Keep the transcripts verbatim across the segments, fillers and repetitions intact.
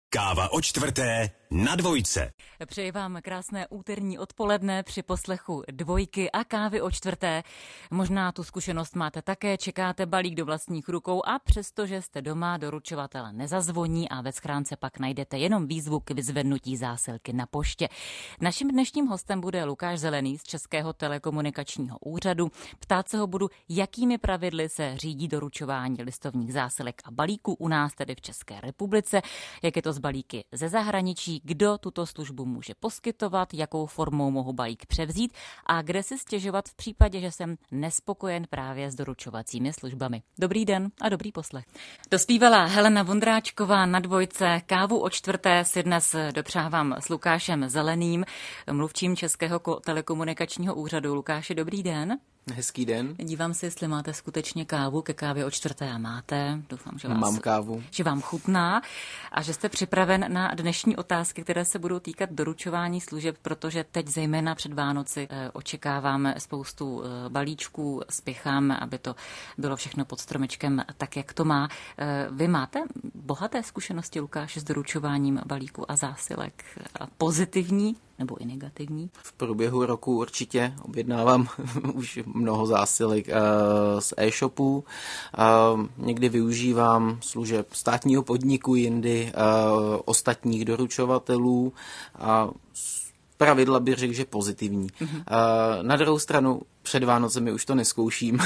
Káva o čtvrté na dvojce. Přeji vám krásné úterní odpoledne při poslechu Dvojky a Kávy o čtvrté. Možná tu zkušenost máte také, čekáte balík do vlastních rukou a přestože jste doma, doručovatel nezazvoní a ve schránce pak najdete jenom výzvu k vyzvednutí zásilky na poště. Naším dnešním hostem bude Lukáš Zelený z Českého telekomunikačního úřadu. Ptát se ho budu, jakými pravidly se řídí doručování listovních zásilek a balíků u nás, tedy v České republice, jak je to s balíky ze zahraničí, kdo tuto službu může poskytovat, jakou formou mohu balík převzít a kde si stěžovat v případě, že jsem nespokojen právě s doručovacími službami. Dobrý den a dobrý poslech. Dospívala Helena Vondráčková na Dvojce. Kávu o čtvrté si dnes dopřávám s Lukášem Zeleným, mluvčím Českého telekomunikačního úřadu. Lukáši, dobrý den. Hezký den. Dívám se, jestli máte skutečně kávu ke kávě o čtvrté a máte. Doufám, že, vás, Mám kávu. že vám chutná a že jste připraven na dnešní otázky, které se budou týkat doručování služeb, protože teď zejména před Vánoci eh, očekáváme spoustu eh, balíčků, spěcháme, aby to bylo všechno pod stromečkem tak, jak to má. Eh, vy máte bohaté zkušenosti, Lukáš, s doručováním balíků a zásilek? A pozitivní nebo i negativní? V průběhu roku určitě objednávám už mnoho zásilek uh, z e-shopů. Uh, někdy využívám služeb státního podniku, jindy uh, ostatních doručovatelů a pravidla bych řekl, že pozitivní. Mm-hmm. Uh, na druhou stranu před Vánocemi už to neskouším.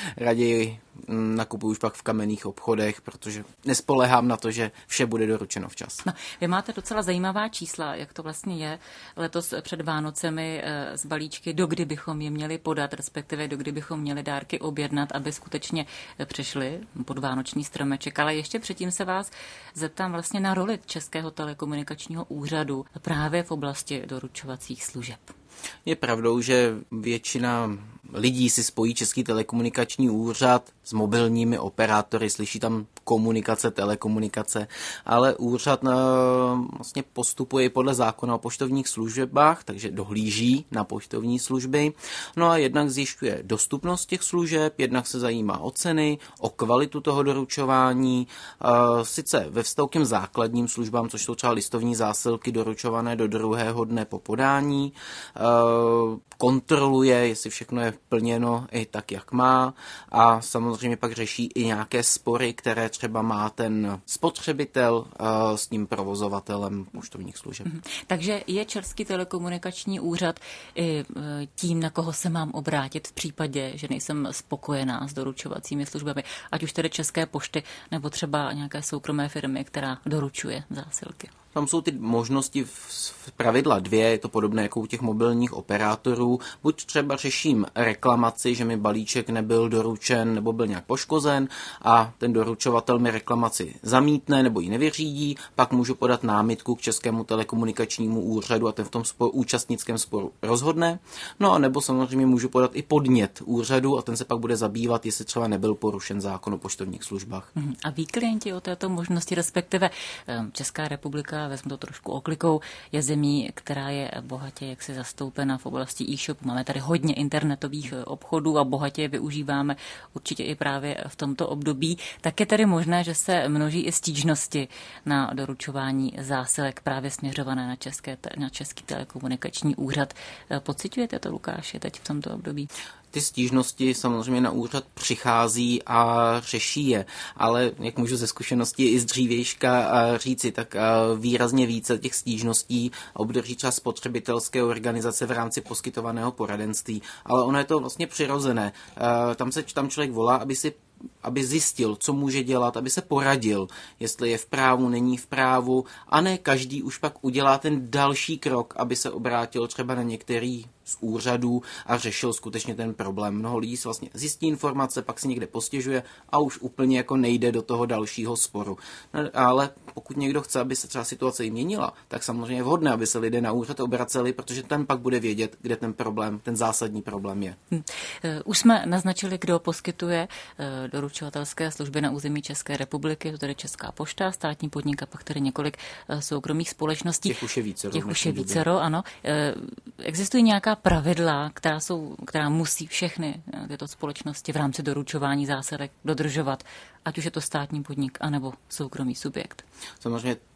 Raději nakupuju už pak v kamenných obchodech, protože nespoléhám na to, že vše bude doručeno včas. No, vy máte docela zajímavá čísla, jak to vlastně je letos před Vánocemi z balíčky, do kdy bychom je měli podat, respektive do kdy bychom měli dárky objednat, aby skutečně přešly pod vánoční stromeček. Ale ještě předtím se vás zeptám vlastně na roli Českého telekomunikačního úřadu právě v oblasti doručovacích služeb. Je pravdou, že většina lidí si spojí Český telekomunikační úřad s mobilními operátory, slyší tam komunikace, telekomunikace, ale úřad vlastně postupuje podle zákona o poštovních službách, takže dohlíží na poštovní služby. No a jednak zjišťuje dostupnost těch služeb, jednak se zajímá o ceny, o kvalitu toho doručování, sice ve vztahu k těm základním službám, což jsou třeba listovní zásilky doručované do druhého dne po podání, kontroluje, jestli všechno je plněno i tak, jak má a samozřejmě pak řeší i nějaké spory, které třeba má ten spotřebitel s tím provozovatelem poštovních služeb. Takže je Český telekomunikační úřad i tím, na koho se mám obrátit v případě, že nejsem spokojená s doručovacími službami, ať už tedy České pošty nebo třeba nějaké soukromé firmy, která doručuje zásilky. Tam jsou ty možnosti v pravidla dvě, je to podobné jako u těch mobilních operátorů. Buď třeba řeším reklamaci, že mi balíček nebyl doručen nebo byl nějak poškozen a ten doručovatel mi reklamaci zamítne nebo ji nevyřídí, pak můžu podat námitku k Českému telekomunikačnímu úřadu a ten v tom sporu, účastnickém sporu rozhodne. No a nebo samozřejmě můžu podat i podnět úřadu a ten se pak bude zabývat, jestli třeba nebyl porušen zákon o poštovních službách. A ví klienti o této možnosti, respektive Česká republika, vezmu to trošku oklikou, je zemí, která je bohatě jaksi zastoupena v oblasti e-shopu. Máme tady hodně internetových obchodů a bohatě je využíváme určitě i právě v tomto období. Tak je tady možné, že se množí i stížnosti na doručování zásilek právě směřované na, české, na Český telekomunikační úřad. Pociťujete to, Lukáši, teď v tomto období? Ty stížnosti samozřejmě na úřad přichází a řeší je, ale jak můžu ze zkušenosti i z dřívějška říci, tak výrazně více těch stížností obdrží třeba spotřebitelské organizace v rámci poskytovaného poradenství, ale ono je to vlastně přirozené. Tam se tam člověk volá, aby si aby zjistil, co může dělat, aby se poradil, jestli je v právu, není v právu, a ne každý už pak udělá ten další krok, aby se obrátil třeba na některý z úřadů a řešil skutečně ten problém. Mnoho lidí si vlastně zjistí informace, pak si někde postěžuje a už úplně jako nejde do toho dalšího sporu. No, ale pokud někdo chce, aby se třeba situace jí měnila, tak samozřejmě je vhodné, aby se lidé na úřad obraceli, protože ten pak bude vědět, kde ten problém, ten zásadní problém je. Hm. Už jsme naznačili, kdo poskytuje doručovatelské služby na území České republiky, to tedy Česká pošta, státní podnik a pak tedy několik soukromých společností. Těch už je vícero. Těch už je vícero, ano. Existují nějaká pravidla, která, jsou, která musí všechny tyto společnosti v rámci doručování zásilek dodržovat, ať už je to státní podnik, anebo soukromý subjekt? Samozřejmě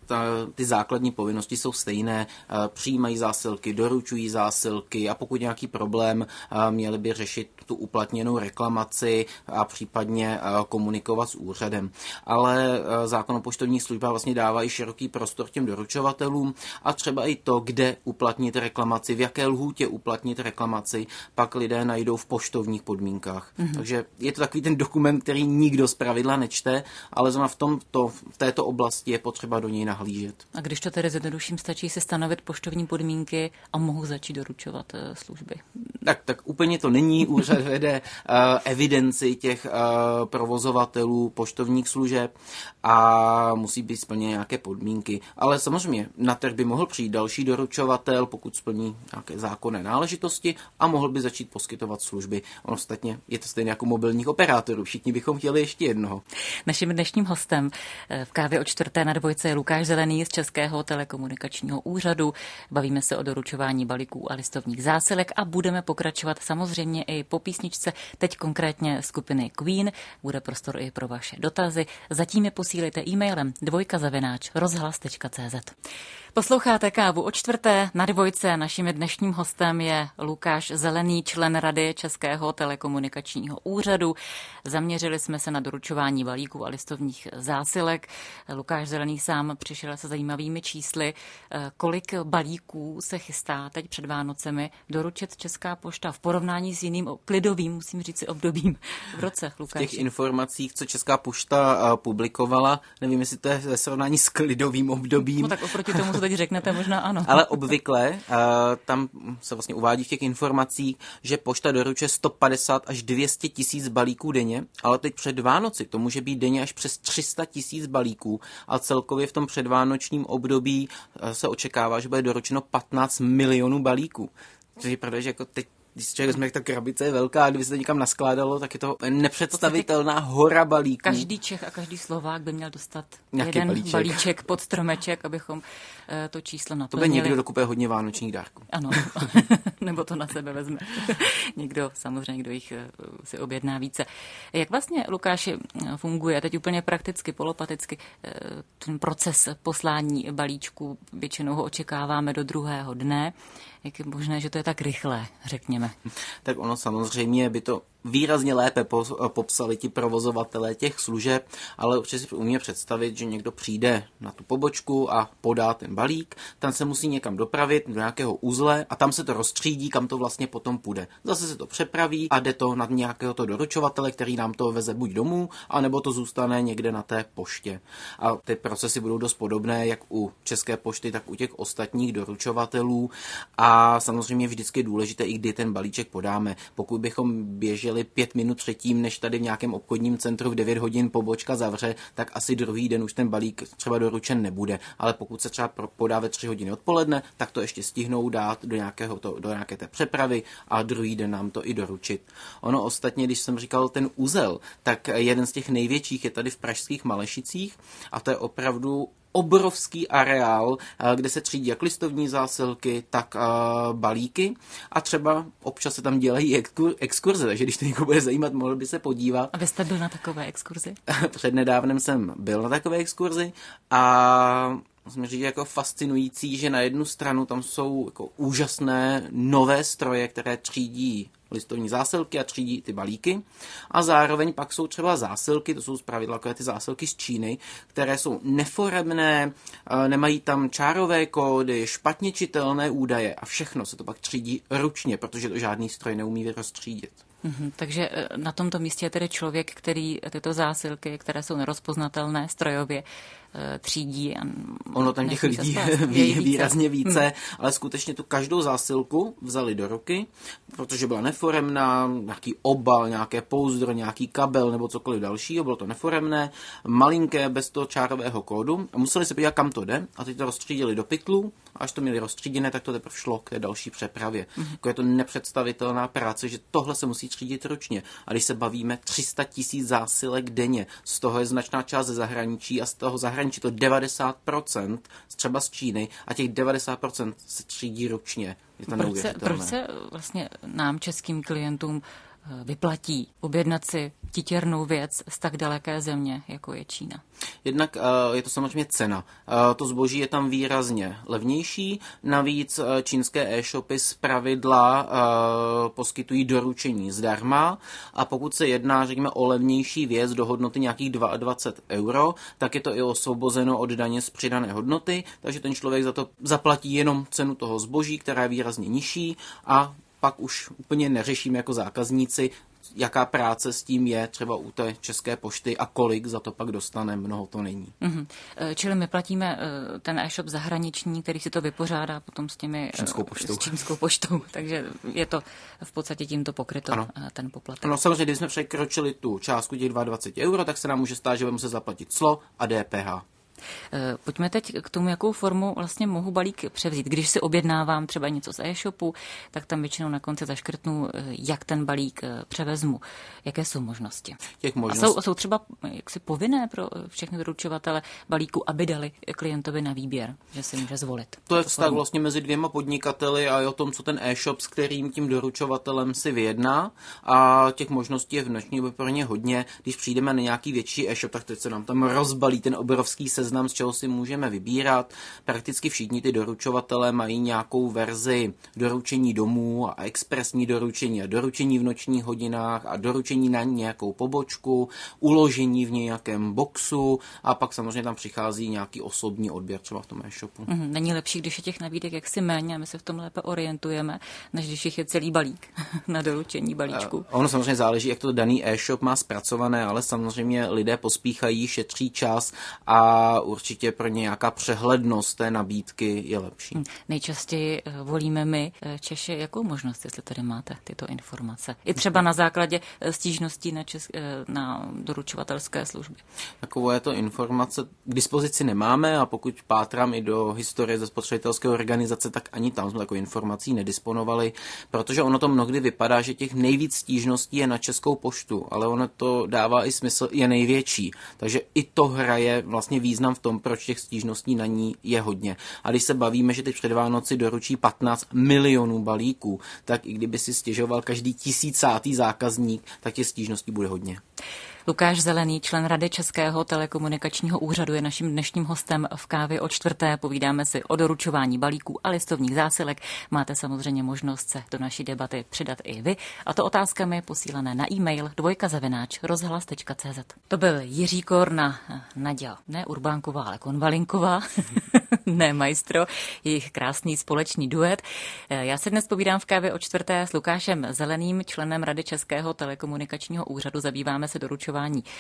ta, ty základní povinnosti jsou stejné, přijímají zásilky, doručují zásilky a pokud nějaký problém, měli by řešit tu uplatněnou reklamaci a případně komunikovat s úřadem. Ale zákon o poštovních službách vlastně dává i široký prostor těm doručovatelům a třeba i to, kde uplatnit reklamaci, v jaké lhůtě uplatnit reklamaci, pak lidé najdou v poštovních podmínkách. Mm-hmm. Takže je to takový ten dokument, který nikdo zpravidla nečte, ale zrovna v, tomto, v této oblasti je potřeba do něj nahlížet. A když to tedy zjednoduším, stačí si stanovit poštovní podmínky a mohu začít doručovat služby. Tak, tak úplně to není. Úřad vede uh, evidenci těch uh, provozovatelů poštovních služeb a musí být splněny nějaké podmínky. Ale samozřejmě na trh by mohl přijít další doručovatel, pokud splní nějaké zákonné náležitosti a mohl by začít poskytovat služby. On ostatně je to stejně jako mobilních operátorů. Všichni bychom chtěli ještě jednoho. Naším dnešním hostem v Kávě o čtvrté na dvojce je Lukáš Zelený z Českého telekomunikačního úřadu. Bavíme se o doručování balíků a listovních zásilek a budeme pokračovat samozřejmě i po písničce, teď konkrétně skupiny Queen. Bude prostor i pro vaše dotazy. Zatím je posílejte e-mailem dvojka zavináč rozhlas tečka cé zet. Posloucháte Kávu o čtvrté na dvojce. Naším dnešním hostem je Lukáš Zelený, člen Rady Českého telekomunikačního úřadu. Zaměřili jsme se na doručování balíků a listovních zásilek. Lukáš Zelený sám přišel se zajímavými čísly. Kolik balíků se chystá teď před Vánocemi doručit Česká pošta v porovnání s jiným klidovým, musím říct, obdobím v roce, Lukáši? V těch informacích, co Česká pošta publikovala, nevím, jestli to je ve srovnání s klidovým obdobím. No tak oproti tomu, co teď řeknete, možná ano. Ale obvykle uh, tam se vlastně uvádí v těch informacích, že pošta doručuje sto padesát až dvě stě tisíc balíků denně, ale teď před Vánoci to může být denně až přes tři sta tisíc balíků a celkově v tom předvánočním období uh, se očekává, že bude doručeno patnáct milionů balíků. Což je pravda, že jako teď když si člověk vezme, jak ta krabice je velká a kdyby se to někam naskládalo, tak je to nepředstavitelná hora balíků. Každý Čech a každý Slovák by měl dostat nějaký jeden balíček. balíček pod stromeček, abychom to číslo naplnili. To by někdo dokupuje hodně vánočních dárků. Ano, nebo to na sebe vezme. Někdo, samozřejmě, kdo jich si objedná více. Jak vlastně, Lukáši, funguje teď úplně prakticky, polopaticky ten proces poslání balíčku? Většinou ho očekáváme do druhého dne. Jak je možné, že to je tak rychlé, řekněme? Tak ono samozřejmě by to výrazně lépe popsali ti provozovatelé těch služeb, ale určitě si umíme představit, že někdo přijde na tu pobočku a podá ten balík, ten se musí někam dopravit do nějakého uzle a tam se to rozstřídí, kam to vlastně potom půjde. Zase se to přepraví a jde to na nějakého to doručovatele, který nám to veze buď domů, anebo to zůstane někde na té poště. A ty procesy budou dost podobné jak u České pošty, tak u těch ostatních doručovatelů a samozřejmě vždycky je důležité, i kdy ten balíček podáme. Pokud bychom běželi pět minut předtím, než tady v nějakém obchodním centru v devět hodin pobočka zavře, tak asi druhý den už ten balík třeba doručen nebude. Ale pokud se třeba podá ve tři hodiny odpoledne, tak to ještě stihnou dát do, nějakého to, do nějaké té přepravy a druhý den nám to i doručit. Ono ostatně, když jsem říkal ten uzel, tak jeden z těch největších je tady v pražských Malešicích a to je opravdu obrovský areál, kde se třídí jak listovní zásilky, tak uh, balíky a třeba občas se tam dělají exkur- exkurze, takže když to někoho bude zajímat, mohl by se podívat. A vy jste byl na takové exkurzi? Přednedávnem jsem byl na takové exkurzi a musím říct, jako fascinující, že na jednu stranu tam jsou jako úžasné nové stroje, které třídí listovní zásilky a třídí ty balíky. A zároveň pak jsou třeba zásilky, to jsou zpravidla takové ty zásilky z Číny, které jsou neforemné, nemají tam čárové kódy, špatně čitelné údaje a všechno se to pak třídí ručně, protože to žádný stroj neumí rozstřídit. Mm-hmm, takže na tomto místě je tedy člověk, který tyto zásilky, které jsou nerozpoznatelné strojově, třídí. A ono tam těch lidí ví, výrazně více, hmm. ale skutečně tu každou zásilku vzali do ruky, protože byla neforemná, nějaký obal, nějaké pouzdro, nějaký kabel nebo cokoliv dalšího, bylo to neforemné, malinké, bez toho čárového kódu a museli se podívat, kam to jde a teď to rozstřídili do pytlů a až to měli rozstříděné, tak to teprve šlo k té další přepravě. Hmm. Jako je to nepředstavitelná práce, že tohle se musí třídit ručně. A když se bavíme tři sta tisíc zásilek denně, z toho je značná část ze zahraničí a z toho zahraničí to devadesát procent třeba z Číny a těch devadesát procent se třídí ručně. Je to proč, se, proč se vlastně nám, českým klientům, vyplatí objednat si titěrnou věc z tak daleké země, jako je Čína? Jednak je to samozřejmě cena. To zboží je tam výrazně levnější, navíc čínské e-shopy zpravidla poskytují doručení zdarma a pokud se jedná, řekněme, o levnější věc do hodnoty nějakých dvacet dva euro, tak je to i osvobozeno od daně z přidané hodnoty, takže ten člověk za to zaplatí jenom cenu toho zboží, která je výrazně nižší a pak už úplně neřešíme jako zákazníci, jaká práce s tím je třeba u té České pošty a kolik za to pak dostane, mnoho to není. Mm-hmm. Čili my platíme ten e-shop zahraniční, který si to vypořádá potom s těmi čínskou poštou. S čínskou poštou, takže je to v podstatě tímto pokryto, ano. Ten poplatek. No samozřejmě, když jsme překročili tu částku těch dvacet dva euro, tak se nám může stát, že budeme muset zaplatit clo a D P H. Pojďme teď k tomu, jakou formu vlastně mohu balík převzít. Když si objednávám třeba něco z e-shopu, tak tam většinou na konci zaškrtnu, jak ten balík převezmu. Jaké jsou možnosti? Těch možností. A jsou, jsou třeba jaksi povinné pro všechny doručovatele balíku, aby dali klientovi na výběr, že si může zvolit? To je vztah vlastně mezi dvěma podnikateli a je o tom, co ten e-shop, s kterým tím doručovatelem si vyjedná, a těch možností je v dnešní době pro ně hodně. Když přijdeme na nějaký větší e-shop, tak teď se nám tam rozbalí ten obrovský seznam, z čeho si můžeme vybírat. Prakticky všichni ty doručovatelé mají nějakou verzi doručení domů a expresní doručení a doručení v nočních hodinách a doručení na nějakou pobočku, uložení v nějakém boxu a pak samozřejmě tam přichází nějaký osobní odběr třeba v tom e-shopu. Mm, není lepší, když je těch nabídek jaksi méně a my se v tom lépe orientujeme, než když jich je celý balík na doručení balíčku. Ono samozřejmě záleží, jak to daný e-shop má zpracované, ale samozřejmě lidé pospíchají, šetří čas a určitě pro nějaká přehlednost té nabídky je lepší. Hmm. Nejčastěji volíme my, Češi, jakou možnost, jestli tady máte tyto informace? I třeba na základě stížností na, čes, na doručovatelské služby. Takové to informace k dispozici nemáme a pokud pátrám i do historie ze spotřebitelské organizace, tak ani tam jsme takové informací nedisponovali, protože ono to mnohdy vypadá, že těch nejvíc stížností je na Českou poštu, ale ono to dává i smysl, je největší. Takže i to hraje vlastně význam v tom, proč těch stížností na ní je hodně. A když se bavíme, že teď před Vánoci doručí patnáct milionů balíků, tak i kdyby si stěžoval každý tisícátý zákazník, tak těch stížností bude hodně. Lukáš Zelený, člen Rady Českého telekomunikačního úřadu, je naším dnešním hostem v Kávě o čtvrté. Povídáme si o doručování balíků a listovních zásilek. Máte samozřejmě možnost se do naší debaty přidat i vy. A to otázkami posílané na e-mail dvojka zavináč rozhlas tečka cé zet. To byl Jiří Korna, Naďa, ne Urbánková, ale Konvalinková, ne Majstro, jejich krásný společný duet. Já se dnes povídám v Kávě o čtvrté s Lukášem Zeleným, členem Rady Českého telekomunikačního úřadu. Zabýváme se doručováním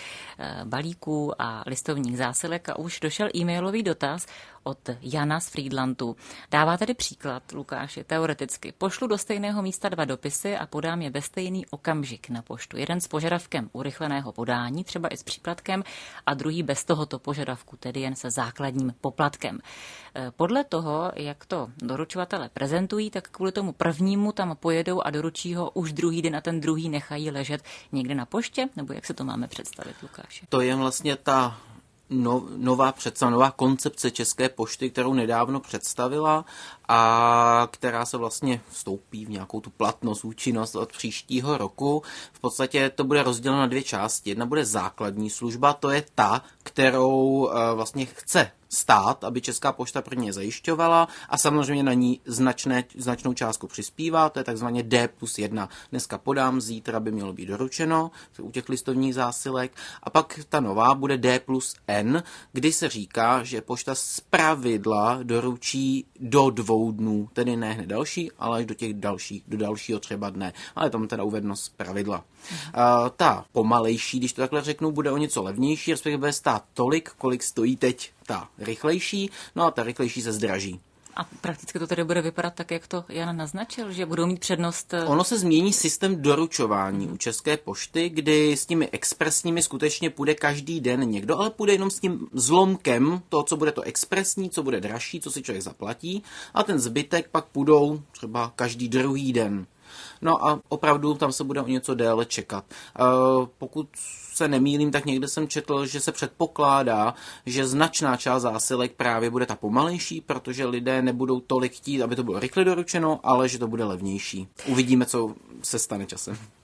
balíků a listovních zásilek a už došel e-mailový dotaz od Jana z Friedlandu. Dává tedy příklad, Lukáši, teoreticky. Pošlu do stejného místa dva dopisy a podám je ve stejný okamžik na poštu. Jeden s požadavkem urychleného podání, třeba i s příplatkem, a druhý bez tohoto požadavku, tedy jen se základním poplatkem. Podle toho, jak to doručovatele prezentují, tak kvůli tomu prvnímu tam pojedou a doručí ho už druhý den a ten druhý nechají ležet někde na poště, nebo jak se to máme představit, Lukáši? To je vlastně ta No, nová představa, nová koncepce České pošty, kterou nedávno představila a která se vlastně vstoupí v nějakou tu platnost, účinnost od příštího roku. V podstatě to bude rozděleno na dvě části. Jedna bude základní služba, to je ta, kterou vlastně chce stát, aby Česká pošta pro ně zajišťovala a samozřejmě na ní značné, značnou částku přispívá, to je takzvaně D plus jedna. Dneska podám, zítra by mělo být doručeno u těch listovních zásilek a pak ta nová bude D plus N, kdy se říká, že pošta zpravidla doručí do dvou dnů, tedy ne hned další, ale až do těch dalších, do dalšího třeba dne, ale tam teda uvedeno zpravidla. Uh, ta pomalejší, když to takhle řeknu, bude o něco levnější, respektive bude stát tolik, kolik stojí teď ta rychlejší, no a ta rychlejší se zdraží. A prakticky to tedy bude vypadat tak, jak to Jan naznačil, že budou mít přednost? Ono se změní systém doručování u České pošty, kdy s těmi expresními skutečně půjde každý den někdo, ale půjde jenom s tím zlomkem toho, co bude to expresní, co bude dražší, co si člověk zaplatí, a ten zbytek pak půjdou třeba každý druhý den. No a opravdu tam se bude o něco déle čekat. Uh, pokud se nemýlím, tak někde jsem četl, že se předpokládá, že značná část zásilek právě bude ta pomalejší, protože lidé nebudou tolik chtít, aby to bylo rychle doručeno, ale že to bude levnější. Uvidíme, co se stane časem.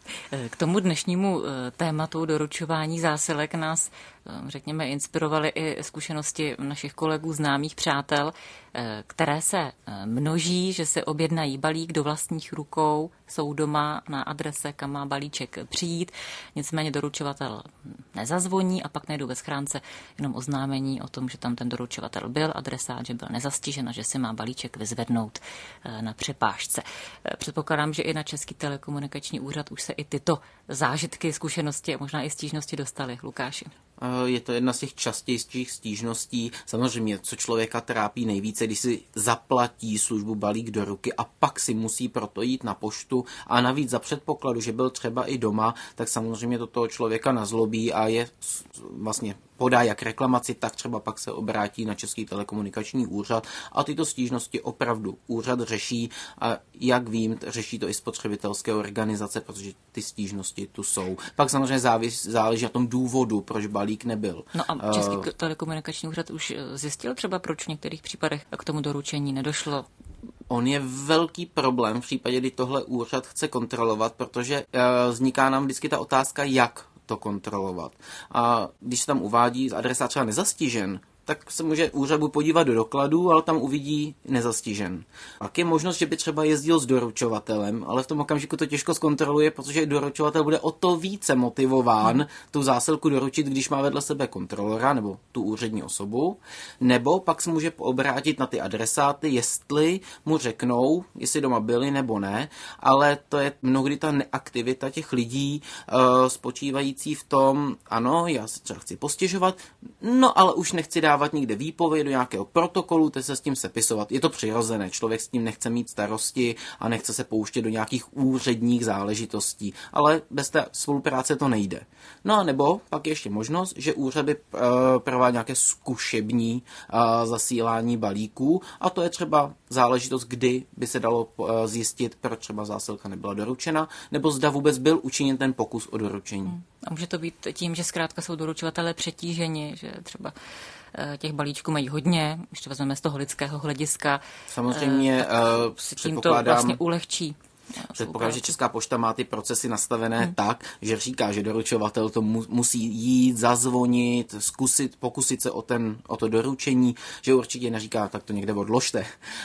K tomu dnešnímu tématu doručování zásilek nás, řekněme, inspirovaly i zkušenosti našich kolegů, známých, přátel, které se množí, že se objednají balík do vlastních rukou, jsou doma na adrese, kam má balíček přijít, nicméně doručovatel nezazvoní a pak najdou ve schránce jenom oznámení o tom, že tam ten doručovatel byl, adresát, že byl nezastižen a že si má balíček vyzvednout na přepážce. Předpokládám, že i na Český telekomunikační úřad už se i tyto zážitky, zkušenosti a možná i stížnosti dostaly. Lukáši. Je to jedna z těch častějších stížností. Samozřejmě, co člověka trápí nejvíce, když si zaplatí službu balík do ruky a pak si musí proto jít na poštu a navíc za předpokladu, že byl třeba i doma, tak samozřejmě to toho člověka nazlobí a je vlastně podá jak reklamaci, tak třeba pak se obrátí na Český telekomunikační úřad a tyto stížnosti opravdu úřad řeší a jak vím, řeší to i spotřebitelské organizace, protože ty stížnosti tu jsou. Pak samozřejmě závis, záleží na tom důvodu, proč balík nebyl. No a Český uh, telekomunikační úřad už zjistil třeba, proč v některých případech k tomu doručení nedošlo? On je velký problém v případě, kdy tohle úřad chce kontrolovat, protože uh, vzniká nám vždycky ta otázka, jak to kontrolovat. A když se tam uvádí adresa třeba nezastižen, tak se může úřad podívat do dokladů, ale tam uvidí nezastižen. Pak je možnost, že by třeba jezdil s doručovatelem, ale v tom okamžiku to těžko zkontroluje, protože doručovatel bude o to více motivován hmm. tu zásilku doručit, když má vedle sebe kontrolora nebo tu úřední osobu, nebo pak se může obrátit na ty adresáty, jestli mu řeknou, jestli doma byli nebo ne, ale to je mnohdy ta neaktivita těch lidí uh, spočívající v tom, ano, já se třeba chci postěžovat, no ale už nechci dávat nikde výpověď do nějakého protokolu, teď se s tím sepisovat. Je to přirozené, člověk s tím nechce mít starosti a nechce se pouštět do nějakých úředních záležitostí, ale bez té spolupráce to nejde. No a nebo pak je ještě možnost, že úřad by uh, prováděl nějaké zkušební uh, zasílání balíků a to je třeba záležitost, kdy by se dalo uh, zjistit, proč třeba zásilka nebyla doručena, nebo zda vůbec byl učiněn ten pokus o doručení. Hmm. A může to být tím, že zkrátka jsou doručovatelé přetíženi, že třeba těch balíčků mají hodně, když to vezmeme z toho lidského hlediska. Samozřejmě uh, si tím to vlastně ulehčí. Předpokládám, že Česká pošta má ty procesy nastavené hmm. tak, že říká, že doručovatel to mu, musí jít, zazvonit, zkusit, pokusit se o, ten, o to doručení, že určitě neříká, tak to někde odložte,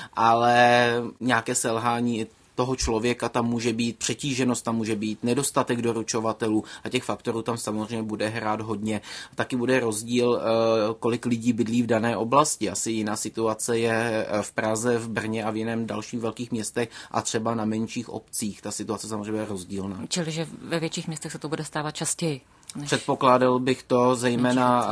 ale nějaké selhání toho člověka tam může být, přetíženost tam může být, nedostatek doručovatelů a těch faktorů tam samozřejmě bude hrát hodně. Taky bude rozdíl, kolik lidí bydlí v dané oblasti. Asi jiná situace je v Praze, v Brně a v jiném dalších velkých městech a třeba na menších obcích. Ta situace samozřejmě je rozdílná. Čili, že ve větších městech se to bude stávat častěji? Než... Předpokládal bych to zejména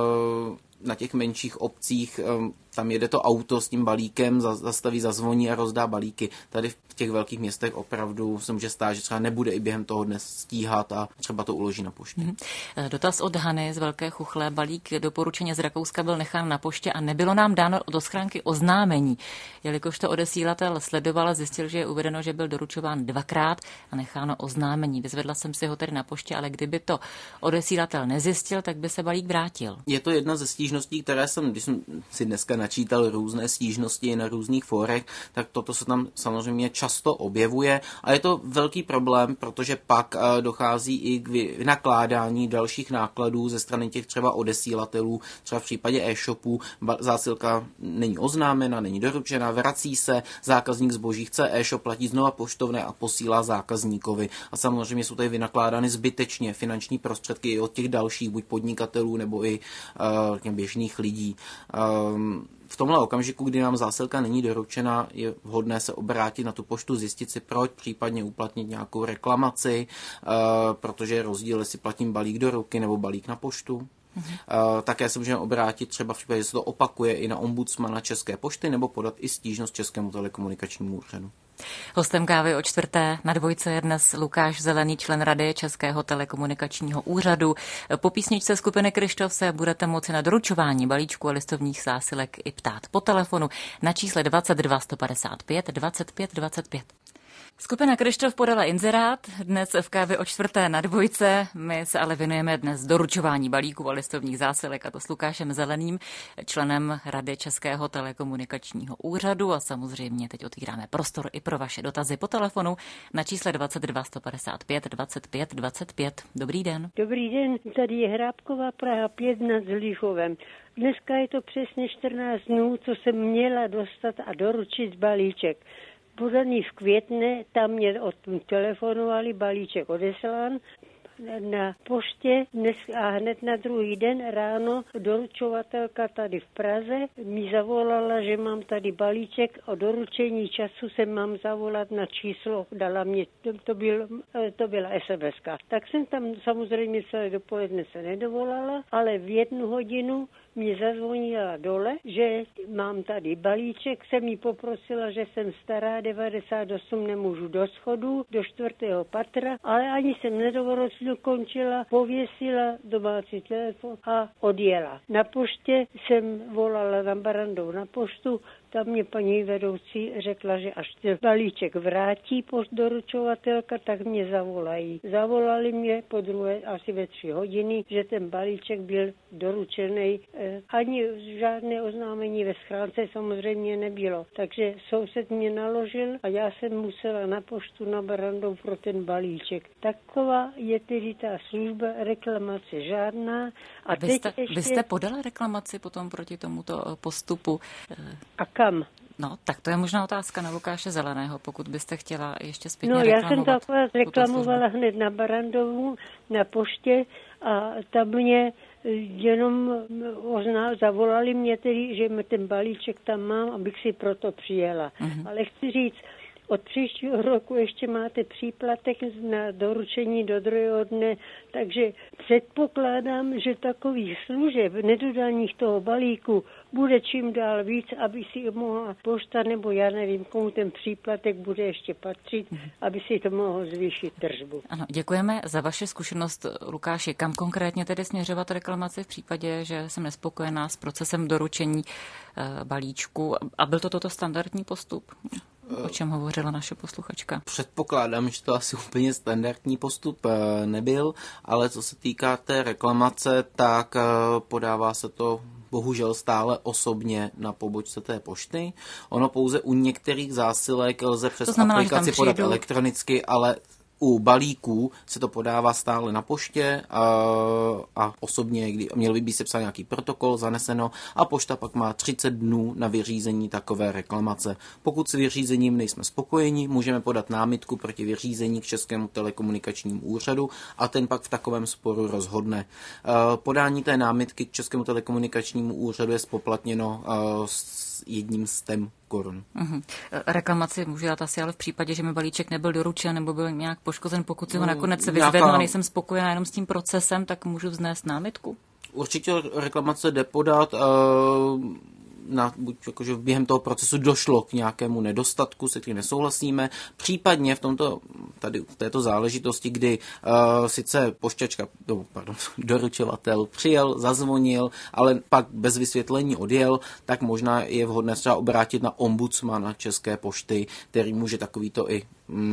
na těch menších obcích, tam jede to auto s tím balíkem, zastaví, zazvoní a rozdá balíky. Tady v těch velkých městech opravdu se může stát, že třeba nebude i během toho dnes stíhat a třeba to uloží na poště. Mm-hmm. Dotaz od Hany z Velké Chuchle. Balík doporučeně z Rakouska byl nechán na poště a nebylo nám dáno do schránky oznámení. Jelikož to odesílatel sledoval a zjistil, že je uvedeno, že byl doručován dvakrát a necháno oznámení. Vyzvedla jsem si ho tedy na poště, ale kdyby to odesílatel nezjistil, tak by se balík vrátil. Je to jedna ze stížností, které jsem, když jsem si dneska načítal různé stížnosti na různých fórech, tak toto se tam samozřejmě často objevuje a je to velký problém, protože pak dochází i k vynakládání dalších nákladů ze strany těch třeba odesílatelů, třeba v případě e-shopů, zásilka není oznámena, není doručena, vrací se, zákazník zboží chce e-shop, platí znova poštovné a posílá zákazníkovi a samozřejmě jsou tady vynakládány zbytečně finanční prostředky i od těch dalších, buď podnikatelů nebo i uh, běžných lidí. Um, V tomhle okamžiku, kdy nám zásilka není doručena, je vhodné se obrátit na tu poštu, zjistit si proč, případně uplatnit nějakou reklamaci, uh, protože je rozdíl, jestli platím balík do ruky nebo balík na poštu. Mhm. Uh, také se můžeme obrátit třeba v případě, že se to opakuje i na ombudsmana České pošty nebo podat i stížnost Českému telekomunikačnímu úřadu. Hostem kávy o čtvrté na dvojce je dnes Lukáš Zelený, člen Rady Českého telekomunikačního úřadu. Po písničce skupiny Kryštof se budete moci na doručování balíčku a listovních zásilek i ptát po telefonu na čísle dvacet dva sto padesát pět dvacet pět dvacet pět. Skupina Kryštof podala inzerát, dnes v Kávě o čtvrté na dvojce. My se ale věnujeme dnes doručování balíků a listovních zásilek, a to s Lukášem Zeleným, členem Rady Českého telekomunikačního úřadu, a samozřejmě teď otvíráme prostor i pro vaše dotazy po telefonu na čísle dvacet dva sto padesát pět dvacet pět dvacet pět. Dobrý den. Dobrý den, tady je Hrábková Praha pět nad Zlíchovem. Dneska je to přesně čtrnáct dnů, co jsem měla dostat a doručit balíček. Podaný v Květné, tam mě od telefonovali, balíček odeslán na poště dnes a hned na druhý den ráno doručovatelka tady v Praze mi zavolala, že mám tady balíček. O doručení času se mám zavolat na číslo, dala mě, to, byl, to byla es em eska. Tak jsem tam samozřejmě celé dopoledne se nedovolala, ale v jednu hodinu mě zazvonila dole, že mám tady balíček, jsem jí poprosila, že jsem stará, devadesát osm, nemůžu do schodu, do čtvrtého patra, ale ani jsem nedokončila, pověsila domácí telefon a odjela. Na poště jsem volala na Barandov na poštu, tam mě paní vedoucí řekla, že až ten balíček vrátí doručovatelka, tak mě zavolají. Zavolali mě po druhé asi ve tři hodiny, že ten balíček byl doručený. Ani žádné oznámení ve schránce samozřejmě nebylo. Takže soused mě naložil a já jsem musela na poštu na Barandov pro ten balíček. Taková je tedy ta služba, reklamace žádná. A vy, jste, ještě... vy jste podala reklamaci potom proti tomuto postupu? A kam? No, tak to je možná otázka na Lukáše Zeleného, pokud byste chtěla ještě zpětně no, reklamovat. No, já jsem to akorát reklamovala hned na Barandovu, na poště, a tam mě jenom ozná, zavolali mě tedy, že ten balíček tam mám, abych si proto přijela. Uh-huh. Ale chci říct, od příštího roku ještě máte příplatek na doručení do druhého dne, takže předpokládám, že takových služeb, nedodaných toho balíku, bude čím dál víc, aby si mohla pošta, nebo já nevím, komu ten příplatek bude ještě patřit, aby si to mohlo zvýšit tržbu. Ano, děkujeme za vaši zkušenost, Lukáši. Kam konkrétně tedy směřovat reklamaci v případě, že jsem nespokojená s procesem doručení e, balíčku? A byl to toto standardní postup? O čem hovořila naše posluchačka? Předpokládám, že to asi úplně standardní postup nebyl, ale co se týká té reklamace, tak podává se to bohužel stále osobně na pobočce té pošty. Ono pouze u některých zásilek lze přes znamená, aplikaci podat elektronicky, ale u balíků se to podává stále na poště a, a osobně, kdy měl by být sepsán nějaký protokol, zaneseno, a pošta pak má třicet dnů na vyřízení takové reklamace. Pokud s vyřízením nejsme spokojeni, můžeme podat námitku proti vyřízení k Českému telekomunikačnímu úřadu a ten pak v takovém sporu rozhodne. Podání té námitky k Českému telekomunikačnímu úřadu je spoplatněno s jedním stem korun. Uhum. Reklamaci můžu dát asi ale v případě, že mi balíček nebyl doručen nebo byl nějak poškozen, pokud si ho nakonec se vyzvednu a nejsem spokojená jenom s tím procesem, tak můžu vznést námitku? Určitě reklamace jde podat, uh, na, buď jakože během toho procesu došlo k nějakému nedostatku, se kterým nesouhlasíme, případně v tomto, tady v této záležitosti, kdy uh, sice pošťačka, no, pardon, doručovatel přijel, zazvonil, ale pak bez vysvětlení odjel, tak možná je vhodné třeba obrátit na ombudsmana České pošty, který může takovýto i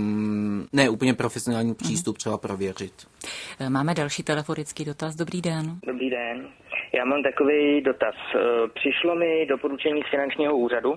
mm, ne úplně profesionální přístup třeba prověřit. Máme další telefonický dotaz. Dobrý den. Dobrý den. Já mám takový dotaz. Přišlo mi doporučení z finančního úřadu,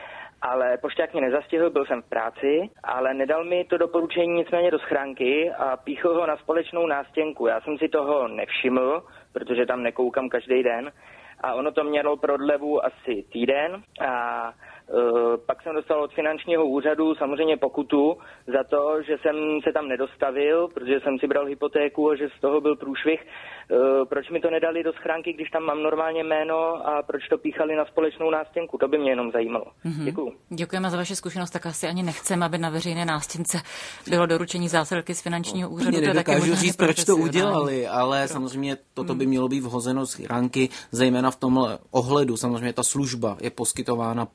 ale pošťák mě nezastihl, byl jsem v práci, ale nedal mi to doporučení nicméně do schránky a píchl ho na společnou nástěnku. Já jsem si toho nevšiml, protože tam nekoukám každý den, a ono to mělo prodlevu asi týden a Uh, pak jsem dostal od finančního úřadu samozřejmě pokutu za to, že jsem se tam nedostavil, protože jsem si bral hypotéku a že z toho byl průšvih. Uh, proč mi to nedali do schránky, když tam mám normálně jméno, a proč to píchali na společnou nástěnku? To by mě jenom zajímalo. Mm-hmm. Děkuju. Děkujeme za vaši zkušenost, tak asi ani nechceme, aby na veřejné nástěnce bylo doručení zásilky z finančního úřadu. No, nedokážu říct, proč to udělali, ale Pro. samozřejmě toto by mělo být vhozeno z schránky, zejména v tomhle ohledu. Samozřejmě ta služba je poskytována pro stát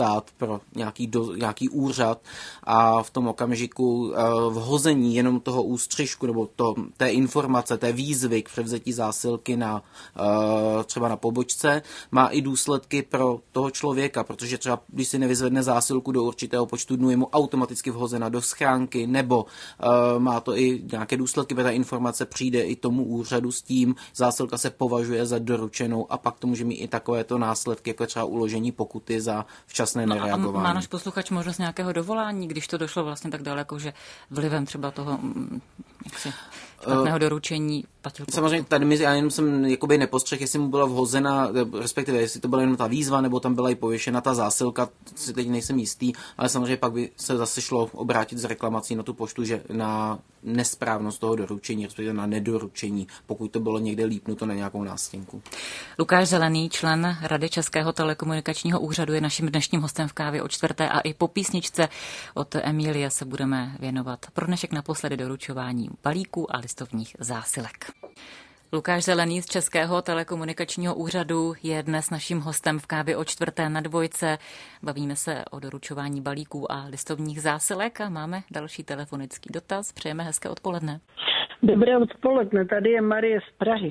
stát, pro nějaký, do, nějaký úřad a v tom okamžiku vhození jenom toho ústřižku nebo to, té informace, té výzvy k převzetí zásilky na, třeba na pobočce má i důsledky pro toho člověka, protože třeba když si nevyzvedne zásilku do určitého počtu dnů, je mu automaticky vhozena do schránky, nebo má to i nějaké důsledky, protože ta informace přijde i tomu úřadu s tím, zásilka se považuje za doručenou a pak to může mít i takovéto následky, jako třeba uložení pokuty za včasné no nereagování. A má náš posluchač možnost nějakého dovolání, když to došlo vlastně tak daleko, že vlivem třeba toho jaksi, špatného doručení platil pokutu? Samozřejmě tady mi, já jenom jsem jakoby nepostřeh, jestli mu byla vhozena, respektive jestli to byla jenom ta výzva, nebo tam byla i pověšena ta zásilka, si teď nejsem jistý, ale samozřejmě pak by se zase šlo obrátit s reklamací na tu poštu, že na nesprávnost toho doručení, respektive na nedoručení, pokud to bylo někde lípnuto na nějakou nástěnku. Lukáš Zelený, člen Rady Českého telekomunikačního úřadu, je naším dnešním hostem v Kávě o čtvrté a i po písničce od Emílie se budeme věnovat pro dnešek naposledy doručování balíků a listovních zásilek. Lukáš Zelený z Českého telekomunikačního úřadu je dnes naším hostem v Kávě o čtvrté na Dvojce. Bavíme se o doručování balíků a listovních zásilek a máme další telefonický dotaz. Přejeme hezké odpoledne. Dobré odpoledne, tady je Marie z Prahy.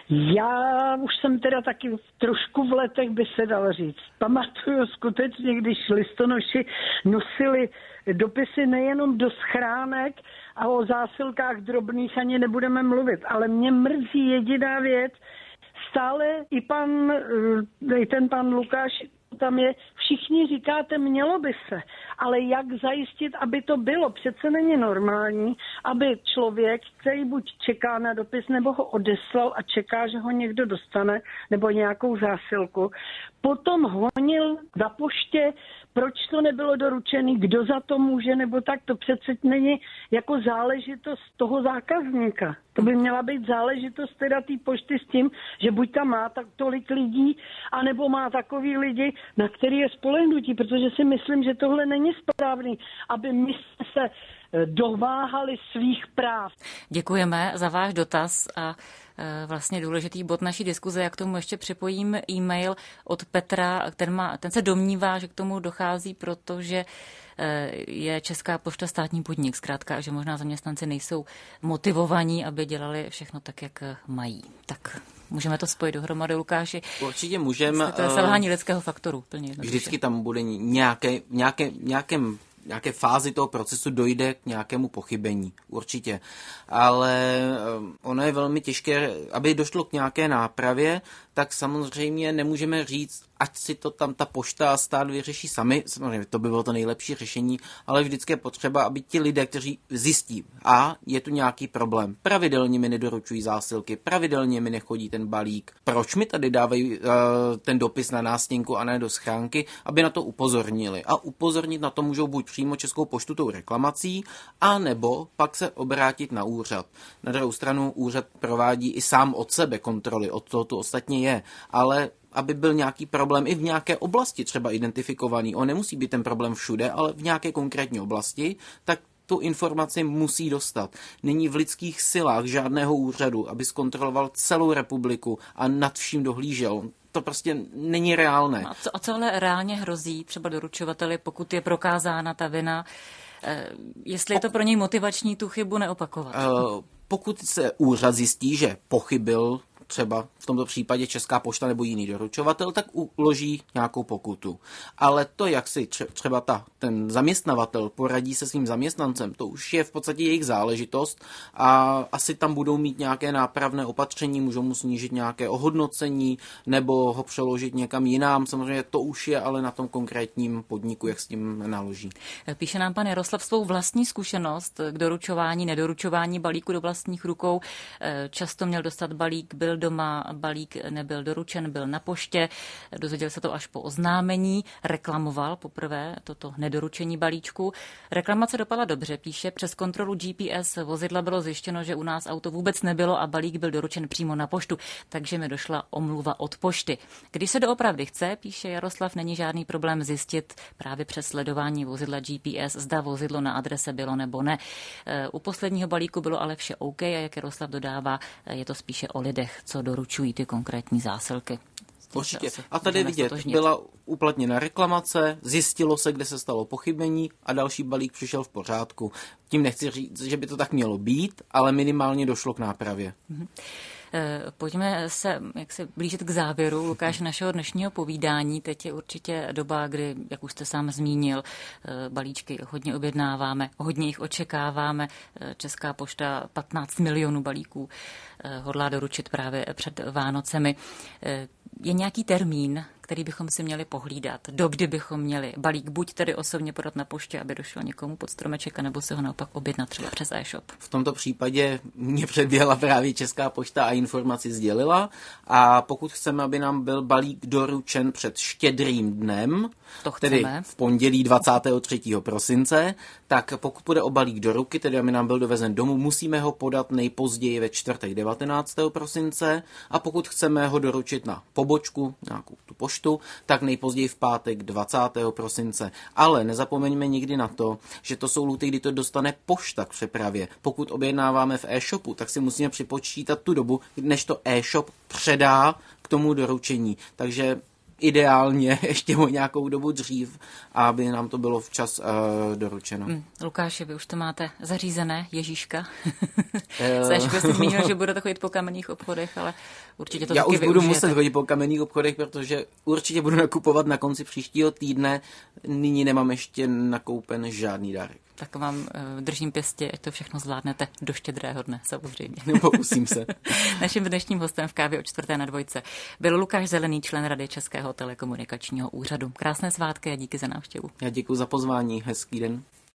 Já už jsem teda taky trošku v letech, by se dalo říct. Pamatuju skutečně, když listonoši nosili dopisy nejenom do schránek a o zásilkách drobných ani nebudeme mluvit, ale mě mrzí jediná věc, stále i pan, i ten pan Lukáš tam je, všichni říkáte, mělo by se, ale jak zajistit, aby to bylo? Přece není normální, aby člověk, který buď čeká na dopis, nebo ho odeslal a čeká, že ho někdo dostane, nebo nějakou zásilku, potom honil na poště, proč to nebylo doručený, kdo za to může, nebo tak, to přece není jako záležitost toho zákazníka. To by měla být záležitost teda té pošty s tím, že buď tam má tak tolik lidí, anebo má takový lidi, na který je spolehnutí, protože si myslím, že tohle není správný, aby my se dováhali svých práv. Děkujeme za váš dotaz a vlastně důležitý bod naší diskuze. Jak k tomu ještě připojím e-mail od Petra, ten, má, ten se domnívá, že k tomu dochází, protože je Česká pošta státní podnik, zkrátka, že možná zaměstnanci nejsou motivovaní, aby dělali všechno tak, jak mají. Tak můžeme to spojit dohromady, Lukáši. Určitě můžeme. To je selhání lidského faktoru. Plně vždycky tam bude nějaké, nějaké, nějakém nějaké fázi toho procesu dojde k nějakému pochybení, určitě. Ale ono je velmi těžké, aby došlo k nějaké nápravě, tak samozřejmě nemůžeme říct, ať si to tam ta pošta a stát vyřeší sami, samozřejmě to by bylo to nejlepší řešení, ale vždycky je potřeba, aby ti lidé, kteří zjistí, a je tu nějaký problém, pravidelně mi nedoručují zásilky, pravidelně mi nechodí ten balík, proč mi tady dávají uh, ten dopis na nástěnku a ne do schránky, aby na to upozornili. A upozornit na to můžou buď přímo Českou poštu tou reklamací, a nebo pak se obrátit na úřad. Na druhou stranu úřad provádí i sám od sebe kontroly, od toho tu ostatně je, ale aby byl nějaký problém i v nějaké oblasti třeba identifikovaný, on nemusí být ten problém všude, ale v nějaké konkrétní oblasti, tak tu informaci musí dostat. Není v lidských silách žádného úřadu, aby zkontroloval celou republiku a nad vším dohlížel. To prostě není reálné. A co, a co ale reálně hrozí třeba doručovateli, pokud je prokázána ta vina, eh, jestli je to pro něj motivační tu chybu neopakovat? Uh, pokud se úřad zjistí, že pochybil třeba v tomto případě Česká pošta nebo jiný doručovatel, tak uloží nějakou pokutu. Ale to, jak si třeba ta, ten zaměstnavatel poradí se svým zaměstnancem, to už je v podstatě jejich záležitost a asi tam budou mít nějaké nápravné opatření, můžou mu snížit nějaké ohodnocení nebo ho přeložit někam jinam. Samozřejmě to už je ale na tom konkrétním podniku, jak s tím naloží. Píše nám pan Jaroslav svou vlastní zkušenost k doručování, nedoručování balíku do vlastních rukou. Často měl dostat balík, byl doma, balík nebyl doručen, byl na poště, dozvěděl se to až po oznámení, reklamoval poprvé toto nedoručení balíčku. Reklamace dopadla dobře, píše, přes kontrolu G P S vozidla bylo zjištěno, že u nás auto vůbec nebylo a balík byl doručen přímo na poštu, takže mi došla omluva od pošty. Když se doopravdy chce, píše Jaroslav, není žádný problém zjistit právě přes sledování vozidla G P S, zda vozidlo na adrese bylo nebo ne. U posledního balíku bylo ale vše OK a jak Jaroslav dodává, je to spíše o lidech, co doručují ty konkrétní zásilky. Určitě. A tady vidět, stotožnit. Byla uplatněna reklamace, zjistilo se, kde se stalo pochybení a další balík přišel v pořádku. Tím nechci říct, že by to tak mělo být, ale minimálně došlo k nápravě. Mm-hmm. Pojďme se jak se blížit k závěru, Lukáš, našeho dnešního povídání. Teď je určitě doba, kdy, jak už jste sám zmínil, balíčky hodně objednáváme, hodně jich očekáváme. Česká pošta patnáct milionů balíků hodlá doručit právě před Vánocemi. Je nějaký termín, který bychom si měli pohlídat, dokdy bychom měli balík buď tedy osobně podat na poště, aby došel někomu pod stromeček, nebo se ho naopak objednat třeba přes e-shop? V tomto případě mě předběhla právě Česká pošta a informaci sdělila, a pokud chceme, aby nám byl balík doručen před Štědrým dnem, tedy v pondělí dvacátého třetího prosince, tak pokud půjde o balík do ruky, tedy aby nám byl dovezen domů, musíme ho podat nejpozději ve čtvrtek devatenáctého prosince, a pokud chceme ho doručit na pobočku, nějakou tu poštu, tak nejpozději v pátek dvacátého prosince. Ale nezapomeňme nikdy na to, že to jsou lhůty, kdy to dostane pošta k přepravě. Pokud objednáváme v e-shopu, tak si musíme připočítat tu dobu, než to e-shop předá k tomu doručení. Takže ideálně ještě o nějakou dobu dřív, aby nám to bylo včas uh, doručeno. Hmm. Lukáši, vy už to máte zařízené, Ježíška. Saško jste zmínil, že budete chodit po kamenných obchodech, ale určitě to Já taky už budu využijete. muset chodit po kamenných obchodech, protože určitě budu nakupovat na konci příštího týdne. Nyní nemám ještě nakoupen žádný dárek. Tak vám uh, držím pěstě, ať to všechno zvládnete do Štědrého dne, samozřejmě. Pokusím se. Naším dnešním hostem v Kávě o čtvrté na dvojce byl Lukáš Zelený, člen Rady Českého telekomunikačního úřadu. Krásné svátky a díky za návštěvu. Já děkuji za pozvání, hezký den.